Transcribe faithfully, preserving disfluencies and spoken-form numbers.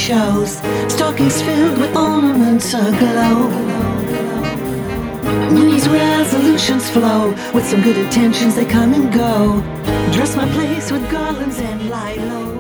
shows, stockings filled with ornaments aglow. New Year's resolutions flow, with some good intentions they come and go. Dress my place with garlands and light low.